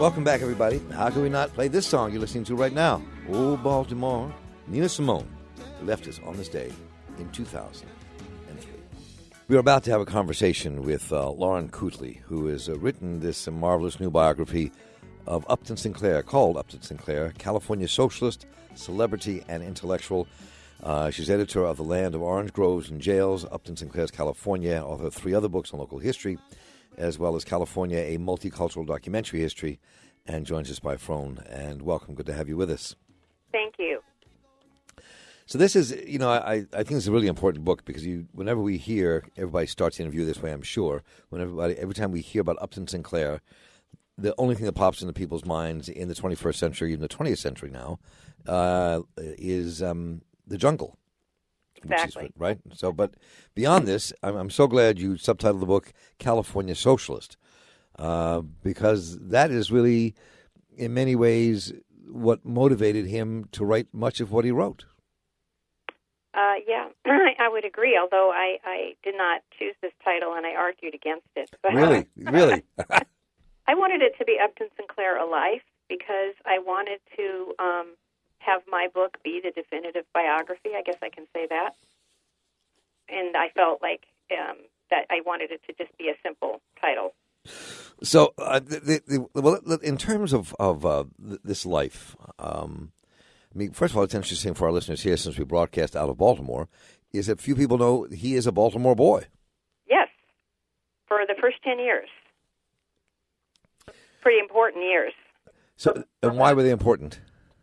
Welcome back, everybody. How can we not play this song you're listening to right now? Old Baltimore, Nina Simone, who left us on this day in 2003. We are about to have a conversation with Lauren Kootley, who has written this marvelous new biography of Upton Sinclair, called Upton Sinclair, California socialist, celebrity, and intellectual. She's editor of The Land of Orange Groves and Jails, Upton Sinclair's California, author of 3 other books on local history, as well as California, a multicultural documentary history, and joins us by phone. And welcome. Good to have you with us. Thank you. So this is, I think it's a really important book because whenever we hear, everybody starts the interview this way, I'm sure, every time we hear about Upton Sinclair, the only thing that pops into people's minds in the 21st century, even the 20th century now, is the jungle. Exactly. Right? So, but beyond this, I'm so glad you subtitled the book California Socialist, because that is really, in many ways, what motivated him to write much of what he wrote. Yeah, I would agree, although I did not choose this title and I argued against it. But, Really? I wanted it to be Upton Sinclair, A Life, because I wanted to have my book be the definitive biography. I guess I can say that. And I felt like that I wanted it to just be a simple title. So, in terms of this life, first of all, it's interesting for our listeners here, since we broadcast out of Baltimore, is that few people know he is a Baltimore boy. Yes, for the first 10 years. Pretty important years. So, and why were they important?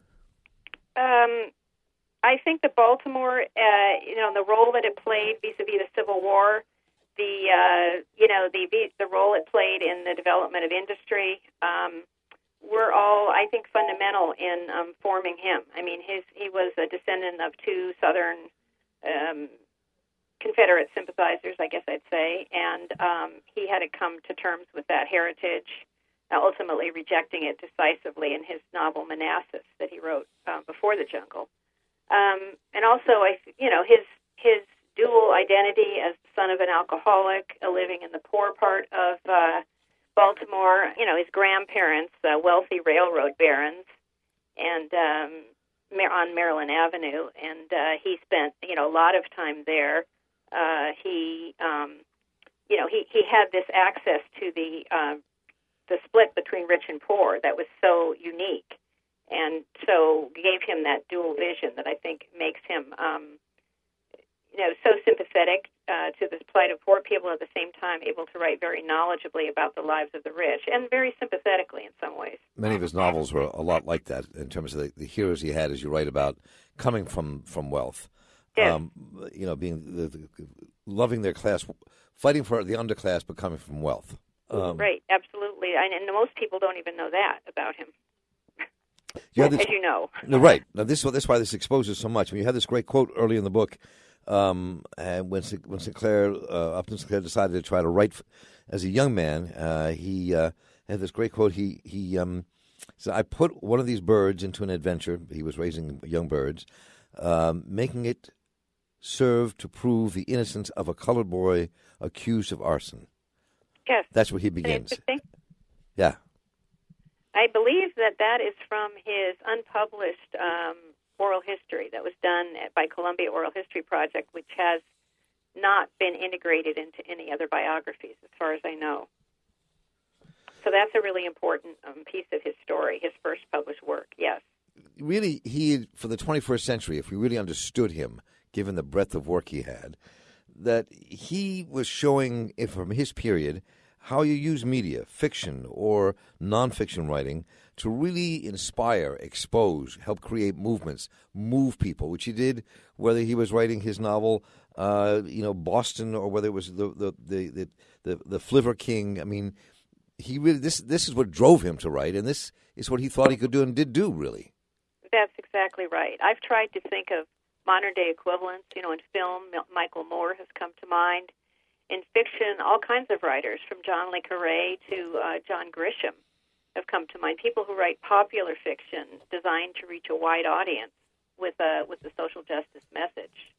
I think that Baltimore, the role that it played vis-a-vis the Civil War, the role it played in the development of industry, were all, I think, fundamental in forming him. I mean, he was a descendant of 2 Southern Confederate sympathizers, I guess I'd say, and he had to come to terms with that heritage, ultimately rejecting it decisively in his novel Manassas that he wrote before The Jungle. And also, his dual identity as the son of an alcoholic, living in the poor part of Baltimore. His grandparents, wealthy railroad barons, and on Maryland Avenue, and he spent a lot of time there. He had this access to the split between rich and poor that was so unique, and so gave him that dual vision that I think makes him, so sympathetic to the plight of poor people, at the same time able to write very knowledgeably about the lives of the rich, and very sympathetically in some ways. Many of his novels were a lot like that in terms of the heroes he had, as you write about, coming from wealth. Yes. Being loving their class, fighting for the underclass, but coming from wealth. Right, absolutely. And most people don't even know that about him. As you know. No, right. Now, this is why this exposes so much. I mean, you had this great quote early in the book, and when Upton Sinclair decided to try to write as a young man, he had this great quote. He said, "I put one of these birds into an adventure." He was raising young birds, making it serve to prove the innocence of a colored boy accused of arson. Yes. That's where he begins. Interesting. Yeah. I believe that is from his unpublished oral history that was done by Columbia Oral History Project, which has not been integrated into any other biographies, as far as I know. So that's a really important piece of his story, his first published work, yes. Really, for the 21st century, if we really understood him, given the breadth of work he had, that he was showing, from his period, how you use media, fiction or nonfiction writing, to really inspire, expose, help create movements, move people, which he did, whether he was writing his novel, Boston, or whether it was the Flivver King. I mean, he really this is what drove him to write, and this is what he thought he could do and did do, really. That's exactly right. I've tried to think of modern-day equivalents. In film, Michael Moore has come to mind. In fiction, all kinds of writers, from John le Carré to John Grisham, have come to mind. People who write popular fiction designed to reach a wide audience with the social justice message.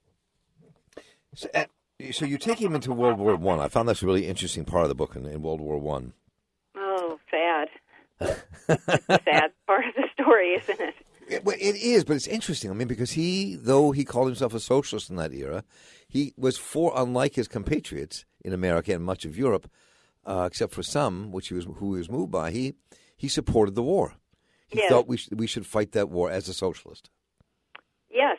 So you take him into World War I. I found that's a really interesting part of the book in World War I. Oh, sad. It's the sad part of the story, isn't it? It is, but it's interesting. I mean, because though he called himself a socialist in that era, he was unlike his compatriots in America and much of Europe, except for some, who he was moved by. He supported the war. He thought we should fight that war as a socialist. Yes.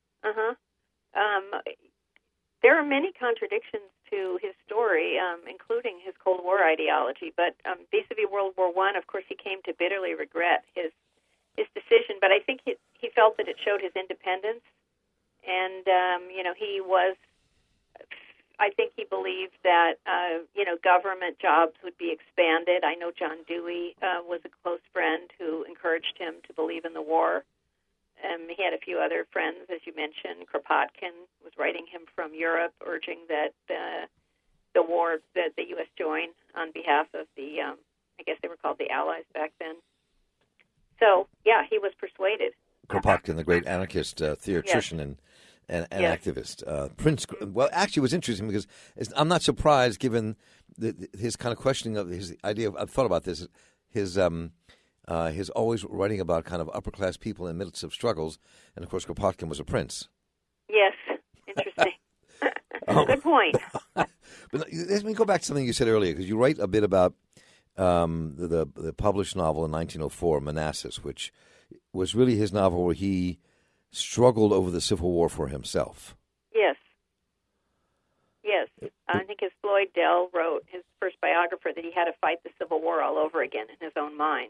There are many contradictions to his story, including his Cold War ideology. But vis-a-vis World War I, of course, he came to bitterly regret his decision. But I think he felt that it showed his independence, and he was. I think he believed that government jobs would be expanded. I know John Dewey was a close friend who encouraged him to believe in the war. He had a few other friends, as you mentioned. Kropotkin was writing him from Europe, urging that the war that the U.S. join on behalf of the, I guess they were called the Allies back then. So, yeah, he was persuaded. Kropotkin, the great anarchist theoretician and activist. Prince, well, actually, it was interesting because I'm not surprised given his kind of questioning of his idea. I've thought about this. His always writing about kind of upper-class people in the midst of struggles. And, of course, Kropotkin was a prince. Yes. Interesting. Good point. But let me go back to something you said earlier, because you write a bit about the published novel in 1904, Manassas, which was really his novel where he struggled over the Civil War for himself. Yes. I think as Floyd Dell wrote, his first biographer, that he had to fight the Civil War all over again in his own mind.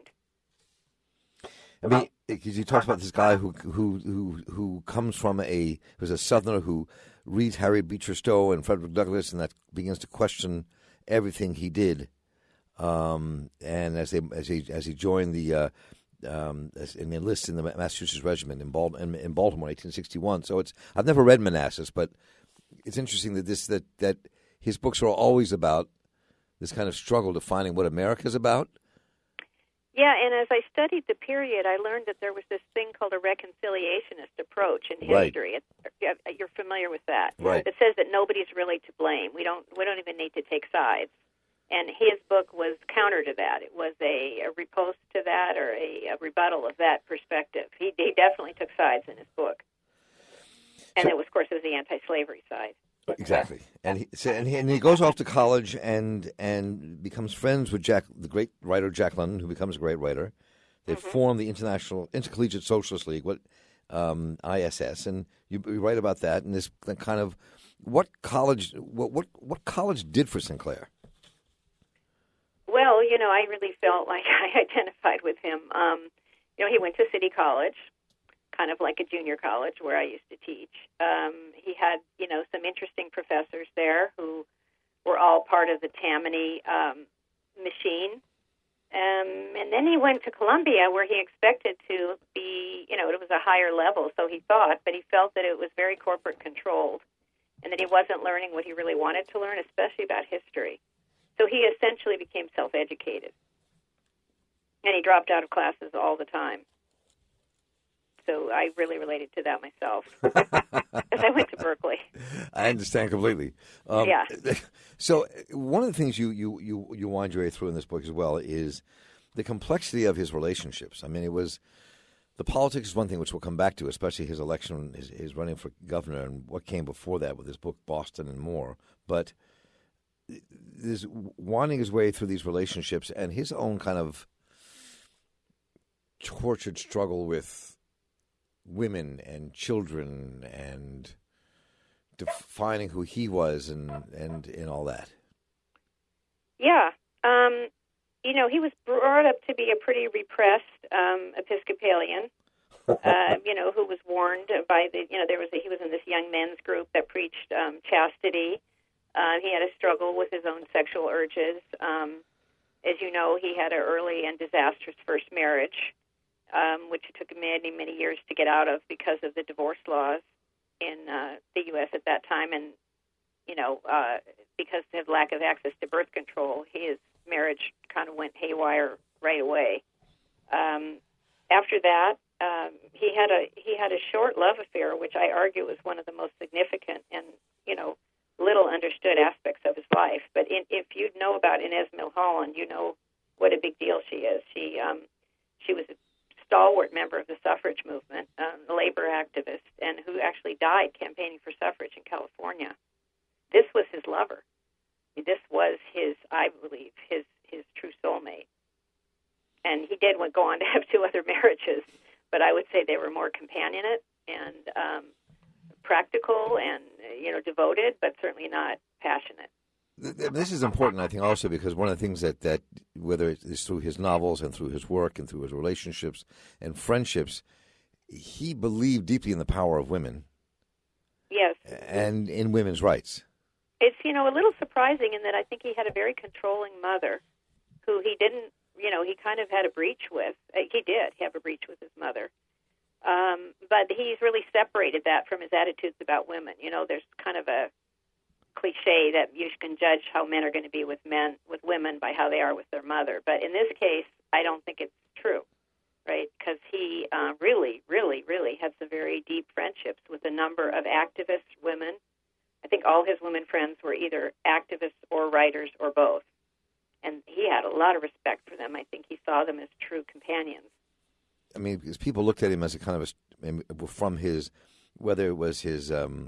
I mean, because he talks about this guy who comes from who's a Southerner who reads Harry Beecher Stowe and Frederick Douglass, and that begins to question everything he did. And as he joined and enlists in the Massachusetts Regiment in Baltimore, 1861. So I've never read Manassas, but it's interesting that his books are always about this kind of struggle to finding what America's about. Yeah, and as I studied the period, I learned that there was this thing called a reconciliationist approach in history. Right. You're familiar with that. Right. It says that nobody's really to blame. We don't even need to take sides. And his book was counter to that. It was a riposte to that, or a rebuttal of that perspective. He definitely took sides in his book. And it was, of course, it was the anti-slavery side. Exactly. And he goes off to college and becomes friends with the great writer Jack London, who becomes a great writer. They form the Intercollegiate Socialist League, ISS, and you write about that and this kind of what college did for Sinclair. Well, I really felt like I identified with him. He went to City College, kind of like a junior college where I used to teach. He had, some interesting professors there who were all part of the Tammany machine. And then he went to Columbia, where he expected to be, it was a higher level, so he thought, but he felt that it was very corporate controlled and that he wasn't learning what he really wanted to learn, especially about history. So he essentially became self-educated. And he dropped out of classes all the time. So I really related to that myself, as I went to Berkeley. I understand completely. Yeah. So one of the things you wind your way through in this book as well is the complexity of his relationships. I mean, the politics is one thing which we'll come back to, especially his election, his running for governor, and what came before that with his book Boston and more. But there's winding his way through these relationships and his own kind of tortured struggle with women and children and defining who he was and all that. Yeah. He was brought up to be a pretty repressed Episcopalian, who was warned by he was in this young men's group that preached chastity. He had a struggle with his own sexual urges. As you know, he had an early and disastrous first marriage, which it took many, many years to get out of because of the divorce laws in the U.S. at that time. And, because of lack of access to birth control, his marriage kind of went haywire right away. After that, he had a short love affair, which I argue was one of the most significant and, little understood aspects of his life. But if you know about Inez Milholland, what a big deal she is. She was a stalwart member of the suffrage movement, a labor activist, and who actually died campaigning for suffrage in California. This was his lover. This was his, I believe, his true soulmate. And he did go on to have 2 other marriages, but I would say they were more companionate and practical and devoted, but certainly not passionate. This is important, I think, also because one of the things that whether it's through his novels and through his work and through his relationships and friendships, he believed deeply in the power of women. Yes. And in women's rights. It's, a little surprising in that I think he had a very controlling mother who he didn't, he kind of had a breach with. He did have a breach with his mother. But he's really separated that from his attitudes about women. There's kind of a cliche that you can judge how men are going to be with women by how they are with their mother. But in this case, I don't think it's true, right? Because he really, really, really had some very deep friendships with a number of activist women. I think all his women friends were either activists or writers or both. And he had a lot of respect for them. I think he saw them as true companions. I mean, because people looked at him as a kind of from his, whether it was his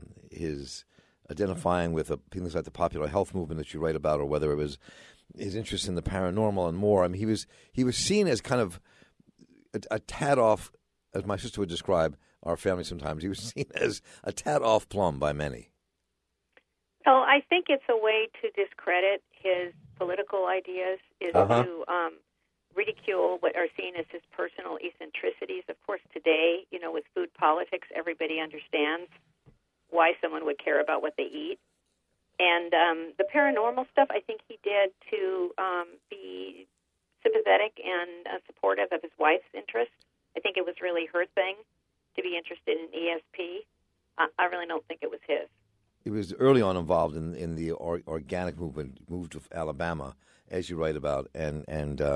identifying with things like the popular health movement that you write about, or whether it was his interest in the paranormal and more. I mean, he was seen as kind of a tad off, as my sister would describe our family sometimes. He was seen as a tad off plumb by many. Well, I think it's a way to discredit his political ideas, is to ridicule what are seen as his personal eccentricities. Of course, today, with food politics, everybody understands why someone would care about what they eat. And the paranormal stuff, I think he did to be sympathetic and supportive of his wife's interest. I think it was really her thing to be interested in ESP. I really don't think it was his. He was early on involved in the organic movement, moved to Alabama, as you write about, and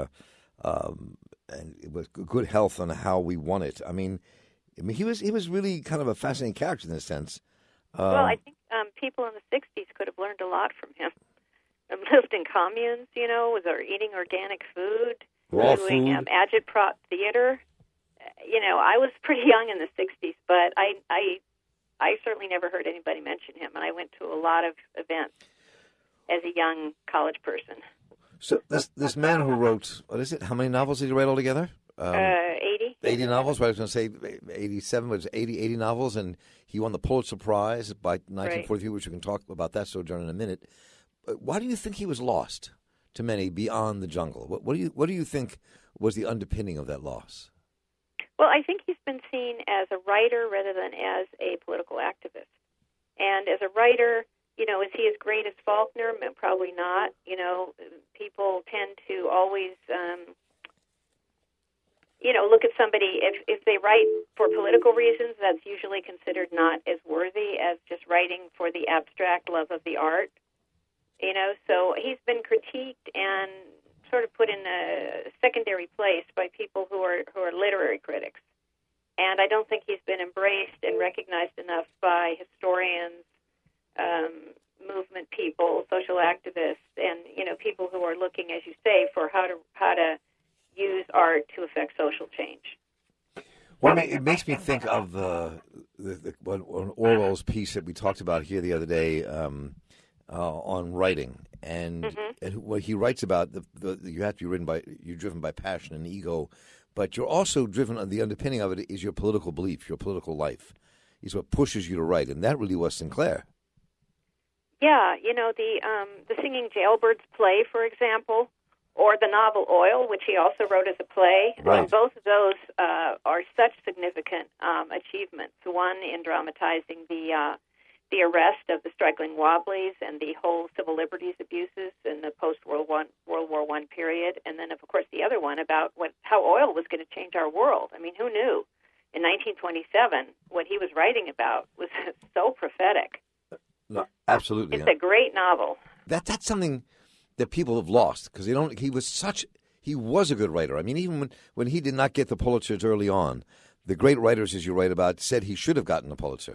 it was good health on how we won it. I mean, he was really kind of a fascinating character in this sense. Well, I think people in the 60s could have learned a lot from him. Lived in communes, was eating organic food, raw doing food, agitprop theater. I was pretty young in the 60s, but I certainly never heard anybody mention him, and I went to a lot of events as a young college person. So this man who wrote, what is it? How many novels did he write altogether? 80. 80 novels, right? I was going to say 87, but it was 80 novels, and he won the Pulitzer Prize by 1943, right, which we can talk about that sojourn in a minute. Why do you think he was lost to many beyond the jungle? What do you think was the underpinning of that loss? Well, I think he's been seen as a writer rather than as a political activist. And as a writer, is he as great as Faulkner? Probably not. People tend to always, look at somebody, if they write for political reasons, that's usually considered not as worthy as just writing for the abstract love of the art. So he's been critiqued and sort of put in a secondary place by people who are literary critics. And I don't think he's been embraced and recognized enough by historians, movement people, social activists, and people who are looking, as you say, for how to use art to affect social change. Well, it makes me think of Orwell's piece that we talked about here the other day on writing, and what he writes about you have to be you're driven by passion and ego, but you're also driven. The underpinning of it is your political belief, your political life, is what pushes you to write, and that really was Sinclair. Yeah, the Singing Jailbirds play, for example, or the novel Oil, which he also wrote as a play. Right. Both of those are such significant achievements. One in dramatizing the arrest of the struggling Wobblies and the whole civil liberties abuses in the post-World War I period, and then, of course, the other one about how oil was going to change our world. I mean, who knew? In 1927, what he was writing about was so prophetic. No, absolutely. It's a great novel. That's something that people have lost because he was a good writer. I mean, even when he did not get the Pulitzers early on, the great writers, as you write about, said he should have gotten the Pulitzer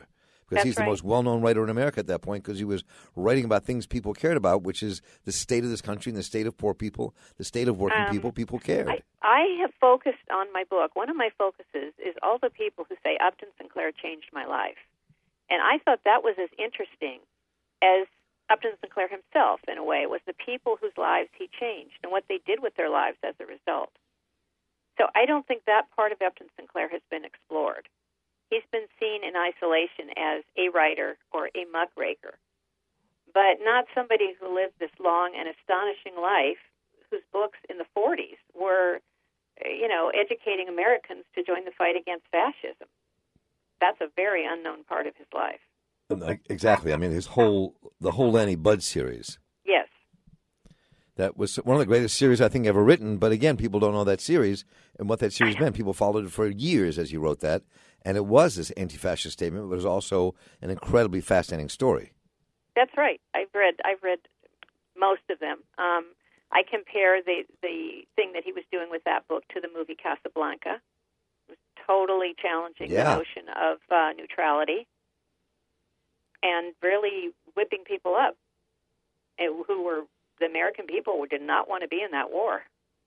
because That's he's the right. most well-known writer in America at that point, because he was writing about things people cared about, which is the state of this country and the state of poor people, the state of working people. People cared. I have focused on my book. One of my focuses is all the people who say Upton Sinclair changed my life. And I thought that was as interesting as Upton Sinclair himself, in a way. It was the people whose lives he changed and what they did with their lives as a result. So I don't think that part of Upton Sinclair has been explored. He's been seen in isolation as a writer or a muckraker, but not somebody who lived this long and astonishing life, whose books in the 40s were, educating Americans to join the fight against fascism. That's a very unknown part of his life. Exactly. I mean, the whole Lanny Budd series. Yes. That was one of the greatest series I think ever written. But again, people don't know that series and what that series meant. People followed it for years as he wrote that. And it was this anti-fascist statement, but it was also an incredibly fascinating story. That's right. I've read most of them. I compare the thing that he was doing with that book to the movie Casablanca. It was totally challenging the notion of neutrality and really whipping people up who were the American people who did not want to be in that war.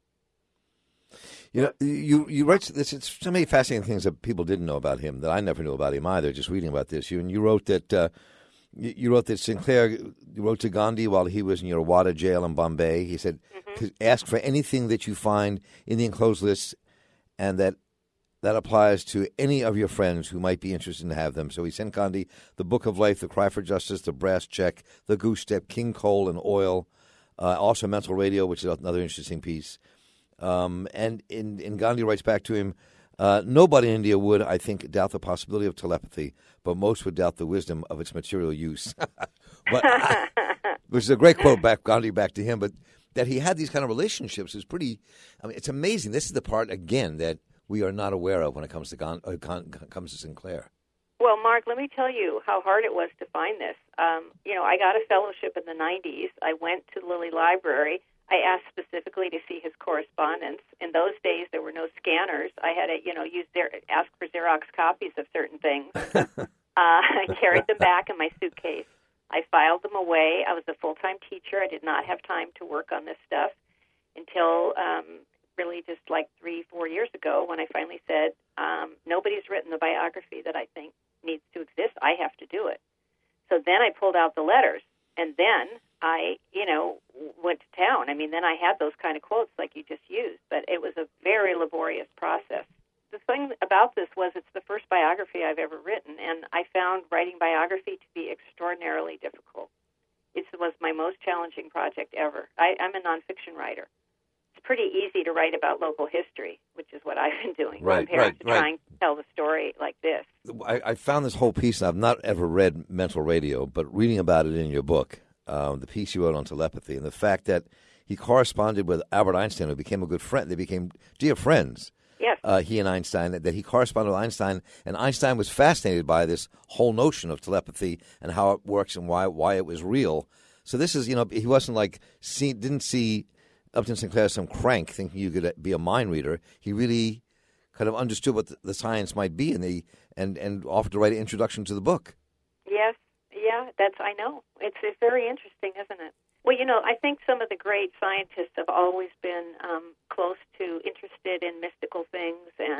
You write this. It's so many fascinating things that people didn't know about him that I never knew about him either. Just reading about this, you wrote that Sinclair wrote to Gandhi while he was in your Wada jail in Bombay. He said, "Ask for anything that you find in the enclosed list, and that applies to any of your friends who might be interested in have them." So he sent Gandhi the Book of Life, the Cry for Justice, the Brass Check, the Goose Step, King Coal and Oil, also Mental Radio, which is another interesting piece. And Gandhi writes back to him, nobody in India would, I think, doubt the possibility of telepathy, but most would doubt the wisdom of its material use. Which is a great quote, Gandhi back to him, but that he had these kind of relationships is pretty, it's amazing. This is the part, again, that we are not aware of when it comes to Sinclair. Well, Mark, let me tell you how hard it was to find this. I got a fellowship in the 90s. I went to Lilly Library. I asked specifically to see his correspondence. In those days, there were no scanners. I had to, ask for Xerox copies of certain things. I carried them back in my suitcase. I filed them away. I was a full-time teacher. I did not have time to work on this stuff until really just like 3-4 years ago when I finally said, nobody's written the biography that I think needs to exist. I have to do it. So then I pulled out the letters, and then I, went to town. Then I had those kind of quotes like you just used, but it was a very laborious process. The thing about this was it's the first biography I've ever written, and I found writing biography to be extraordinarily difficult. It was my most challenging project ever. I'm a nonfiction writer. It's pretty easy to write about local history, which is what I've been doing. Right. Trying to tell the story like this. I found this whole piece, and I've not ever read Mental Radio, but reading about it in your book, the piece you wrote on telepathy, and the fact that he corresponded with Albert Einstein, who became a good friend. They became dear friends. Yes. He and Einstein, that he corresponded with Einstein, and Einstein was fascinated by this whole notion of telepathy and how it works and why it was real. So this is, he wasn't didn't see Upton Sinclair as some crank thinking you could be a mind reader. He really kind of understood what the science might be, and offered to write an introduction to the book. Yes, I know. It's very interesting, isn't it? Well, I think some of the great scientists have always been close to, interested in mystical things and,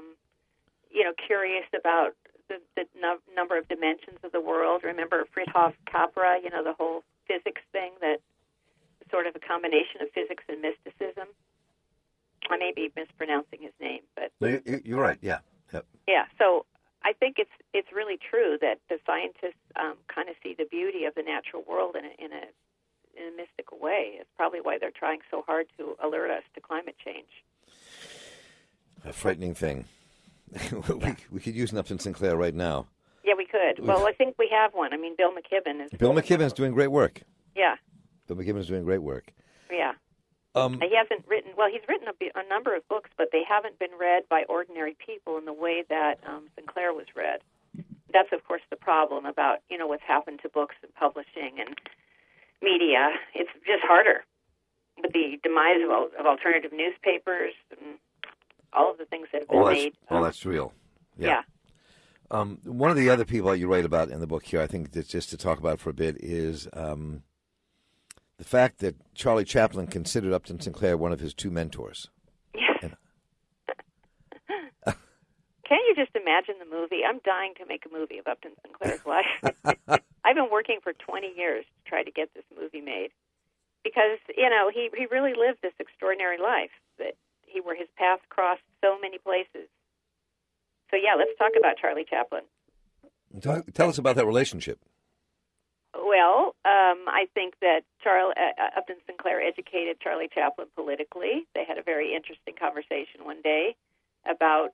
curious about the number of dimensions of the world. Remember Fritjof Capra, the whole physics thing, that sort of a combination of physics and mysticism. I may be mispronouncing his name, but... No, you're right, yeah. Yep. Yeah, so I think it's really true that the scientists kind of see the beauty of the natural world in a mystical way. It's probably why they're trying so hard to alert us to climate change. A frightening thing. We could use an Upton Sinclair right now. Yeah, we could. Well, I think we have one. Bill McKibben is... Bill McKibben's doing great work. Yeah. Bill McKibben's doing great work. Yeah. He hasn't written... Well, he's written a number of books, but they haven't been read by ordinary people in the way that Sinclair was read. That's, of course, the problem about, what's happened to books and publishing and media. It's just harder with the demise of alternative newspapers and all of the things that have been made. That's real. Yeah. One of the other people you write about in the book here, I think that just to talk about for a bit, is the fact that Charlie Chaplin considered Upton Sinclair one of his two mentors. Yes. Can't you just imagine the movie? I'm dying to make a movie of Upton Sinclair's life. I've been working for 20 years to try to get this movie made because, you know, he really lived this extraordinary life where his path crossed so many places. So, yeah, let's talk about Charlie Chaplin. Tell us about that relationship. Well, I think that Upton Sinclair educated Charlie Chaplin politically. They had a very interesting conversation one day about,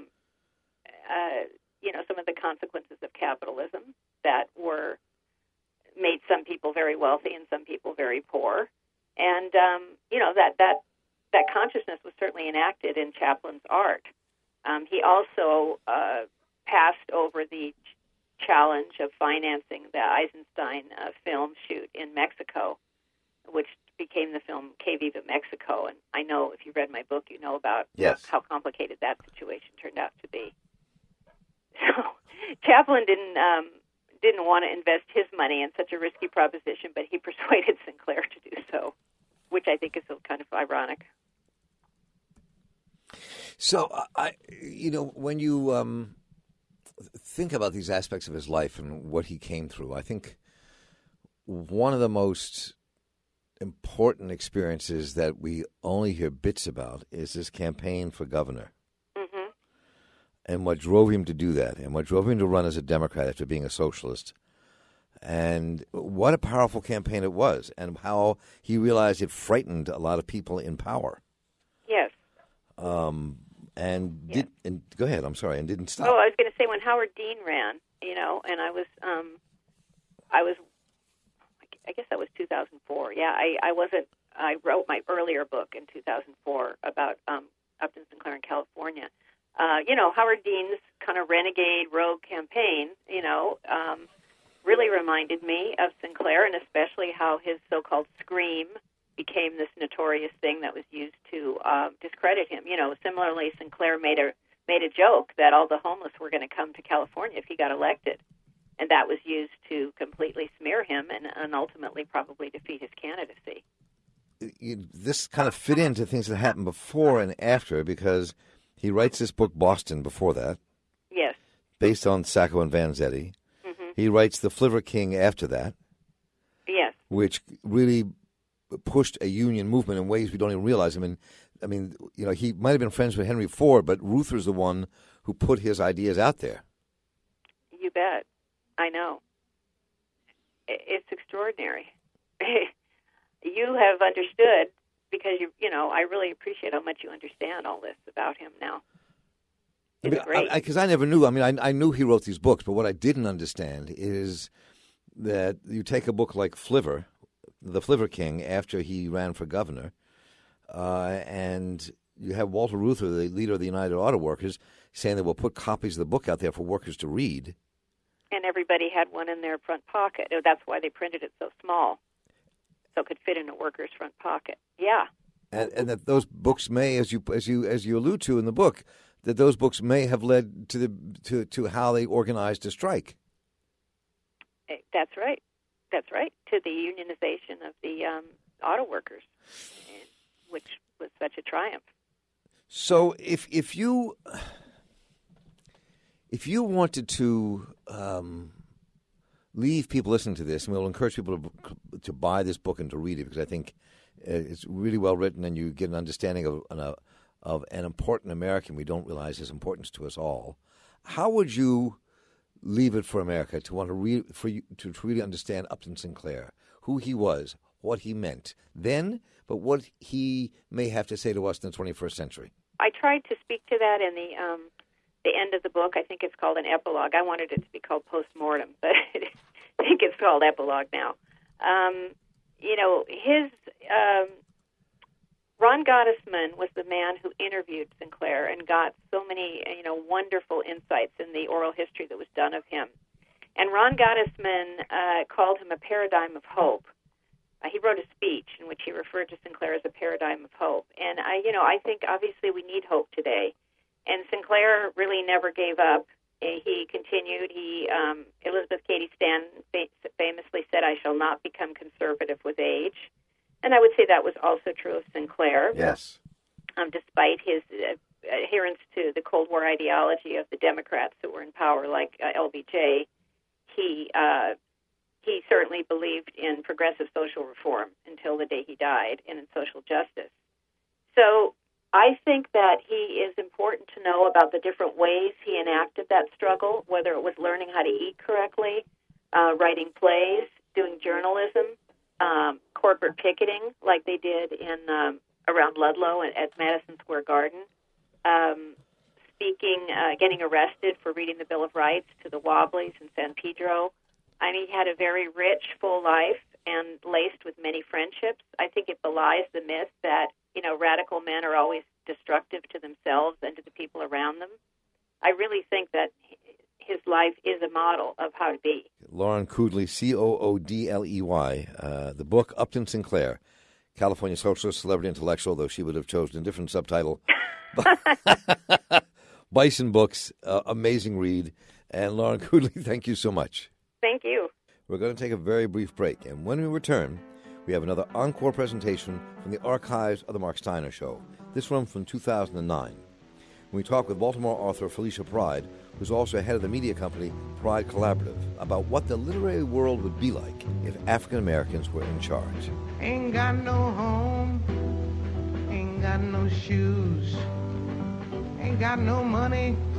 some of the consequences of capitalism that made some people very wealthy and some people very poor. And, that consciousness was certainly enacted in Chaplin's art. He also passed over the challenge of financing the Eisenstein film shoot in Mexico, which became the film Que Viva Mexico. And I know if you read my book, you know about how complicated that situation turned out to be. So Chaplin didn't want to invest his money in such a risky proposition, but he persuaded Sinclair to do so, which I think is kind of ironic. So, when you think about these aspects of his life and what he came through, I think one of the most important experiences that we only hear bits about is his campaign for governor. Mm-hmm. And what drove him to do that, and what drove him to run as a Democrat after being a socialist. And what a powerful campaign it was, and how he realized it frightened a lot of people in power. Yes. And go ahead. I'm sorry, and didn't stop. Oh, I was going to say when Howard Dean ran, and I guess that was 2004. Yeah, I wrote my earlier book in 2004 about Upton Sinclair in California. Howard Dean's kind of renegade rogue campaign, really reminded me of Sinclair, and especially how his so-called scream became this notorious thing that was used to discredit him. Similarly, Sinclair made a joke that all the homeless were going to come to California if he got elected, and that was used to completely smear him and ultimately probably defeat his candidacy. This kind of fit into things that happened before and after, because he writes this book, Boston, before that. Yes. Based on Sacco and Vanzetti. Mm-hmm. He writes The Flivver King after that. Yes. Which really pushed a union movement in ways we don't even realize. I mean, he might have been friends with Henry Ford, but Reuther's the one who put his ideas out there. You bet. I know. It's extraordinary. You have understood because I really appreciate how much you understand all this about him now. It's great. Because I never knew. I knew he wrote these books, but what I didn't understand is that you take a book like Flivver, The Flivver King, after he ran for governor, and you have Walter Reuther, the leader of the United Auto Workers, saying that we'll put copies of the book out there for workers to read. And everybody had one in their front pocket. That's why they printed it so small, so it could fit in a worker's front pocket. Yeah. And that those books may, as you allude to in the book, that those books may have led to how they organized a strike. That's right. That's right. To the unionization of the auto workers, which was such a triumph. So, if you wanted to leave people listening to this, and we'll encourage people to buy this book and to read it, because I think it's really well written, and you get an understanding of an important American we don't realize his importance to us all. How would you leave it for America to want to to really understand Upton Sinclair, who he was, what he meant then, but what he may have to say to us in the 21st century? I tried to speak to that in the end of the book. I think it's called an epilogue. I wanted it to be called postmortem, but I think it's called epilogue now. Ron Gottesman was the man who interviewed Sinclair and got so many, wonderful insights in the oral history that was done of him. And Ron Gottesman called him a paradigm of hope. He wrote a speech in which he referred to Sinclair as a paradigm of hope. And I think obviously we need hope today. And Sinclair really never gave up. he continued. Elizabeth Cady Stanton famously said, "I shall not become conservative with age," and I would say that was also true of Sinclair. Yes. Despite his adherence to the Cold War ideology of the Democrats who were in power, like LBJ, he certainly believed in progressive social reform until the day he died, and in social justice. So I think that he is important to know about the different ways he enacted that struggle, whether it was learning how to eat correctly, writing plays, doing journalism, corporate picketing like they did in around Ludlow at Madison Square Garden, speaking, getting arrested for reading the Bill of Rights to the Wobblies in San Pedro. I mean, he had a very rich, full life and laced with many friendships. I think it belies the myth that, radical men are always destructive to themselves and to the people around them. I really think that his life is a model of how to be. Lauren Coodley, Coodley, the book Upton Sinclair, California Socialist Celebrity Intellectual, though she would have chosen a different subtitle. Bison Books, amazing read. And Lauren Coodley, thank you so much. Thank you. We're going to take a very brief break, and when we return, we have another encore presentation from the archives of The Mark Steiner Show, this one from 2009. We talk with Baltimore author Felicia Pride, who's also head of the media company Pride Collaborative, about what the literary world would be like if African Americans were in charge. Ain't got no home, ain't got no shoes, ain't got no money,